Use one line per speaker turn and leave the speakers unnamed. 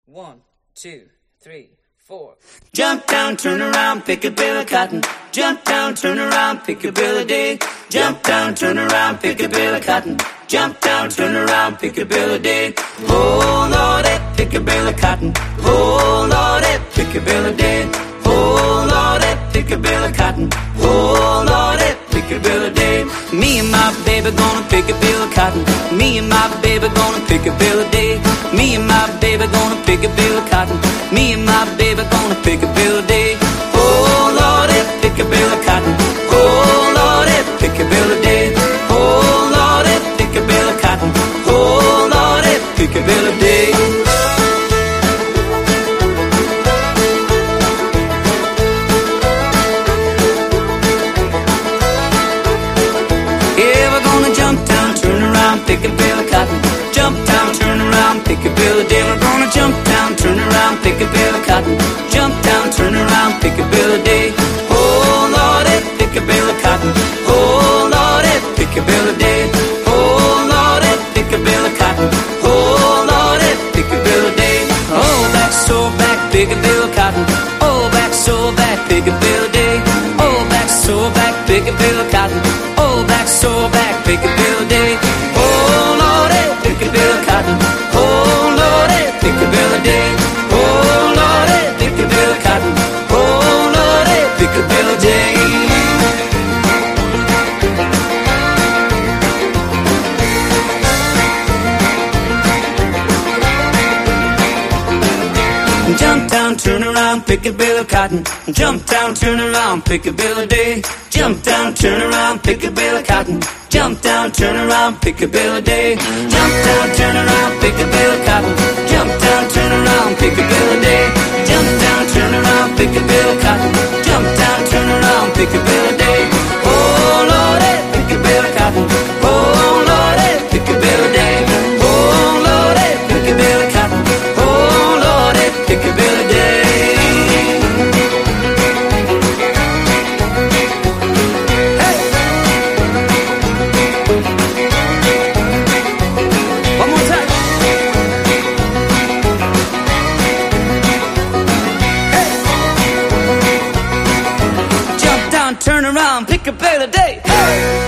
1, 2, 3, 4.
Jump down, turn around, pick a bill of cotton. Jump down, turn around, pick a bill of day. Jump down, turn around, pick a bill of cotton. Jump down, turn around, pick a bill of day. Oh Lordy, pick a bill of cotton. Oh Lordy, pick a bill of day. Oh Lordy, pick a bill of cotton. Oh Lordy, pick a bill of day. Me and my baby gonna pick a bill of cotton. Me and my baby gonna pick a bill of day. Me and my baby gonna pick a bill of cotton. Me and my baby gonna pick a bill of day. Oh Lordy, pick a bill of cotton. Oh Lordy, pick a bill of day. Oh Lordy, pick a bill of cotton. Oh Lordy, pick a bill of day. Pick a bill of cotton. Jump down, turn around, pick a bill of day. We're gonna jump down, turn around, pick a bill of cotton. Jump down, turn around, pick a bill of day. Oh Lordy, pick a bill of cotton. Oh Lordy, pick a bill of day. Oh Lordy, pick a bill of cotton. Oh Lordy, pick a bill of day. Oh back, so back, pick a bill of cotton. Oh back, so back, pick a bill of day. Oh back, so back, pick a bill of cotton. Oh back, so back, pick a bill of day. Pick a bill of cotton. Oh Lordy, pick a bill of day. Oh Lordy, pick a bill of cotton. Oh Lordy, pick a bill of day. Jump down, turn around, pick a bill of cotton. Jump down, turn around, pick a bill of day. Jump down, turn around, pick a bill of cotton. Jump down, turn around, pick a bill of day. Jump down, turn around, pick a bill of cotton. Jump down, turn around, pick a bill of day. Jump down, turn around, pick a bill of cotton. Jump down, turn around, pick a bill of day. Oh Lordy, pick a bill of cotton. Oh Lordy, pick a bill of day. Oh Lordy, pick a bill of cotton. Oh Lordy, pick a bill of day. Turn around, pick a bill of day. Hey!